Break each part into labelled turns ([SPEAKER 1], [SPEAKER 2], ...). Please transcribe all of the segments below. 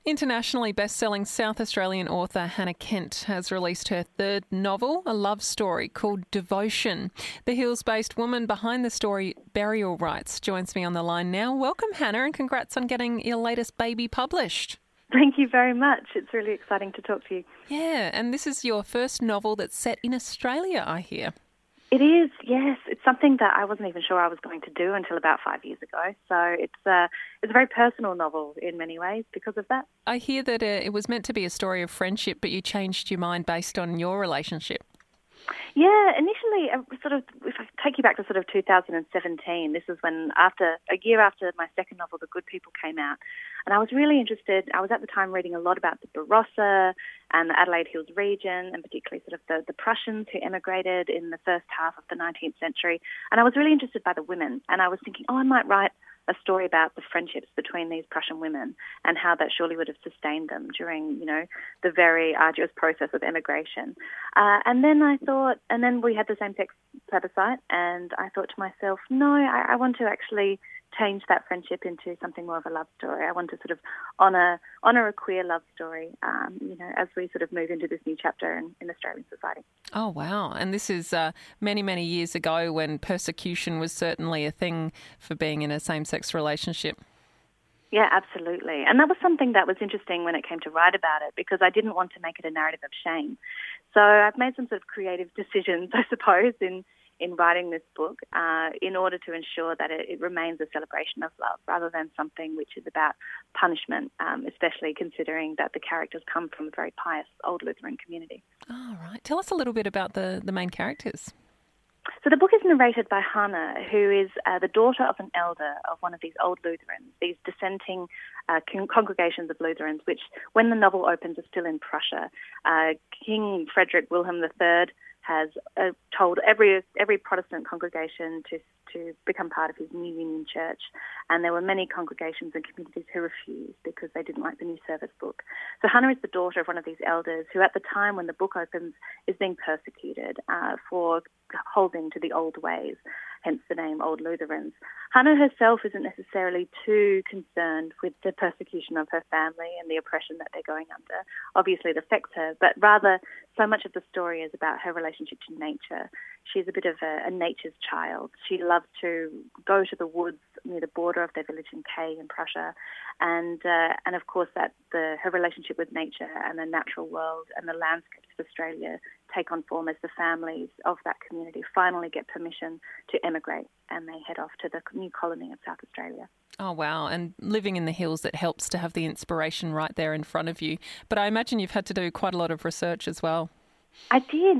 [SPEAKER 1] Internationally best-selling South Australian author Hannah Kent has released her third novel, a love story called Devotion. The Hills-based woman behind the story, Burial Rites, joins me on the line now. Welcome, Hannah, and congrats on getting your latest baby published.
[SPEAKER 2] Thank you very much. It's really exciting to talk to you.
[SPEAKER 1] Yeah, and this is your first novel that's set in Australia, I hear.
[SPEAKER 2] It is, yes. It's something that I wasn't even sure I was going to do until about 5 years ago. So it's a very personal novel in many ways because of that.
[SPEAKER 1] I hear that it was meant to be a story of friendship, but you changed your mind based on your relationship.
[SPEAKER 2] Yeah, initially, if I take you back to 2017, this is when, a year after my second novel, The Good People, came out, and I was really interested. I was at the time reading a lot about the Barossa and the Adelaide Hills region, and particularly the Prussians who emigrated in the first half of the 19th century, and I was really interested by the women, and I was thinking, I might write a story about the friendships between these Prussian women and how that surely would have sustained them during, the very arduous process of emigration. And then we had the same-sex plebiscite, and I thought to myself, no, I want to actually change that friendship into something more of a love story. I want to honour a queer love story, as we move into this new chapter in Australian society.
[SPEAKER 1] Oh, wow. And this is many, many years ago when persecution was certainly a thing for being in a same-sex relationship.
[SPEAKER 2] Yeah, absolutely. And that was something that was interesting when it came to write about it, because I didn't want to make it a narrative of shame. So I've made some creative decisions, I suppose, in writing this book in order to ensure that it remains a celebration of love rather than something which is about punishment, especially considering that the characters come from a very pious old Lutheran community.
[SPEAKER 1] Oh, right. Tell us a little bit about the main characters.
[SPEAKER 2] So the book is narrated by Hannah, who is the daughter of an elder of one of these old Lutherans, these dissenting congregations of Lutherans, which, when the novel opens, are still in Prussia. King Frederick Wilhelm III has told every Protestant congregation to become part of his new Union Church, and there were many congregations and communities who refused because they didn't like the new service book. So Hannah is the daughter of one of these elders who, at the time when the book opens, is being persecuted for holding to the old ways, hence the name Old Lutherans. Hannah herself isn't necessarily too concerned with the persecution of her family and the oppression that they're going under. Obviously it affects her, but rather so much of the story is about her relationship to nature. She's a bit of a nature's child. She loves to go to the woods near the border of their village in Kay in Prussia, and of course that her relationship with nature and the natural world and the landscapes of Australia take on form as the families of that community finally get permission to emigrate, and they head off to the new colony of South Australia.
[SPEAKER 1] Oh, wow. And living in the hills, that helps to have the inspiration right there in front of you. But I imagine you've had to do quite a lot of research as well.
[SPEAKER 2] I did.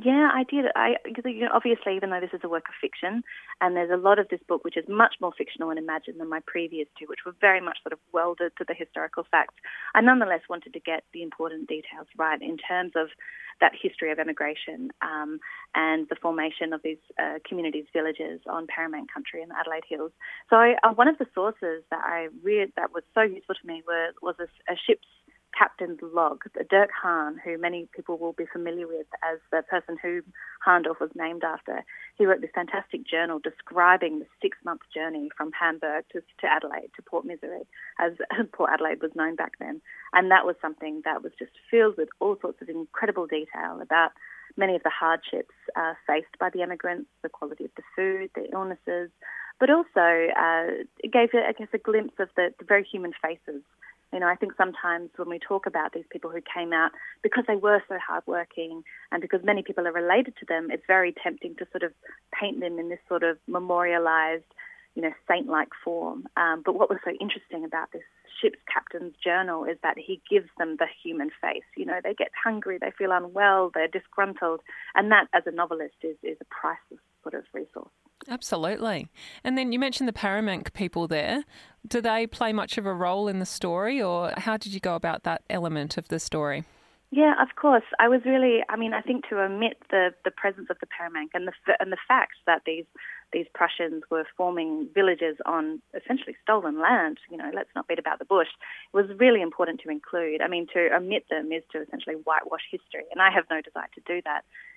[SPEAKER 2] Obviously, even though this is a work of fiction, and there's a lot of this book which is much more fictional and imagined than my previous two, which were very much welded to the historical facts, I nonetheless wanted to get the important details right in terms of that history of emigration and the formation of these communities, villages on paramount country in the Adelaide Hills. So one of the sources that I read that was so useful to me was a ship's captain's log, Dirk Hahn, who many people will be familiar with as the person who Hahndorf was named after. He wrote this fantastic journal describing the 6-month journey from Hamburg to Adelaide, to Port Misery, as Port Adelaide was known back then. And that was something that was just filled with all sorts of incredible detail about many of the hardships faced by the emigrants, the quality of the food, the illnesses, but also it gave, a glimpse of the very human faces. I think sometimes when we talk about these people who came out because they were so hardworking and because many people are related to them, it's very tempting to paint them in this memorialized, saint-like form. But what was so interesting about this ship's captain's journal is that he gives them the human face. They get hungry, they feel unwell, they're disgruntled, and that, as a novelist, is a priceless resource.
[SPEAKER 1] Absolutely. And then you mentioned the Paramount people there. Do they play much of a role in the story, or how did you go about that element of the story?
[SPEAKER 2] Yeah, of course. I was really, I think to omit the presence of the Paramount and the fact that these Prussians were forming villages on essentially stolen land, let's not beat about the bush, was really important to include. To omit them is to essentially whitewash history, and I have no desire to do that.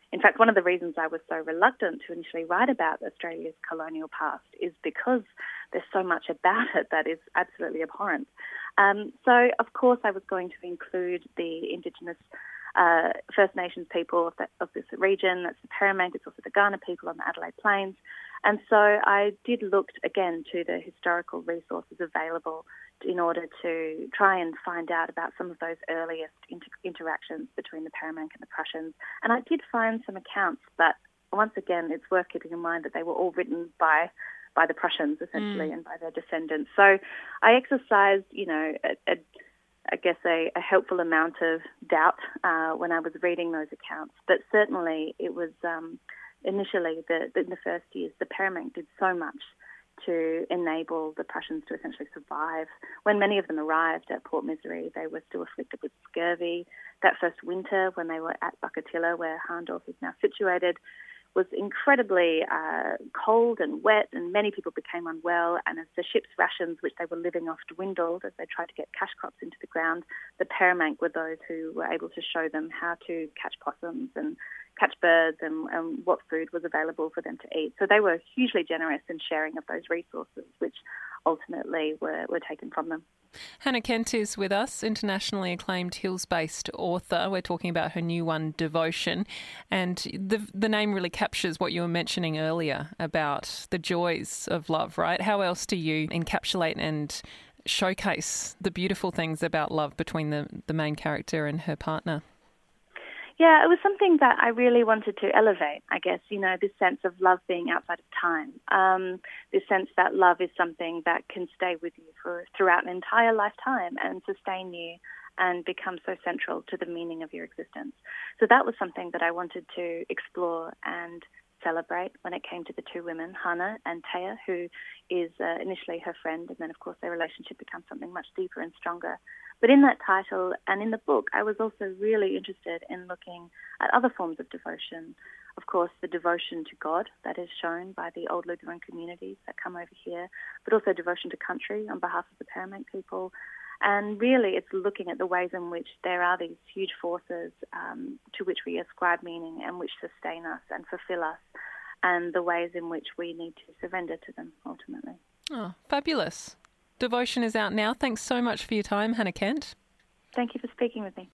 [SPEAKER 2] In fact, one of the reasons I was so reluctant to initially write about Australia's colonial past is because there's so much about it that is absolutely abhorrent. So, of course, I was going to include the Indigenous First Nations people of this region. That's the Paramount. It's also the Kaurna people on the Adelaide Plains. And so I did look again to the historical resources available in order to try and find out about some of those earliest interactions between the Paramount and the Prussians. And I did find some accounts, but once again, it's worth keeping in mind that they were all written by the Prussians, essentially, and by their descendants. So I exercised, a helpful amount of doubt when I was reading those accounts. But certainly it was initially, in the first years, the Paramount did so much to enable the Prussians to essentially survive. When many of them arrived at Port Misery, they were still afflicted with scurvy. That first winter, when they were at Buckatilla, where Harndorf is now situated, was incredibly cold and wet, and many people became unwell. And as the ship's rations, which they were living off, dwindled as they tried to get cash crops into the ground, the Paramount were those who were able to show them how to catch possums and catch birds and what food was available for them to eat. So they were hugely generous in sharing of those resources, which ultimately were taken from them.
[SPEAKER 1] Hannah Kent is with us, internationally acclaimed Hills-based author. We're talking about her new one, Devotion. And the name really captures what you were mentioning earlier about the joys of love, right? How else do you encapsulate and showcase the beautiful things about love between the main character and her partner?
[SPEAKER 2] Yeah, it was something that I really wanted to elevate, I guess, this sense of love being outside of time, this sense that love is something that can stay with you throughout an entire lifetime and sustain you and become so central to the meaning of your existence. So that was something that I wanted to explore and celebrate when it came to the two women, Hannah and Taya, who is initially her friend, and then, of course, their relationship becomes something much deeper and stronger. But in that title and in the book, I was also really interested in looking at other forms of devotion. Of course, the devotion to God that is shown by the old Lutheran communities that come over here, but also devotion to country on behalf of the Paramount people. And really, it's looking at the ways in which there are these huge forces to which we ascribe meaning and which sustain us and fulfill us, and the ways in which we need to surrender to them ultimately.
[SPEAKER 1] Oh, fabulous. Devotion is out now. Thanks so much for your time, Hannah Kent.
[SPEAKER 2] Thank you for speaking with me.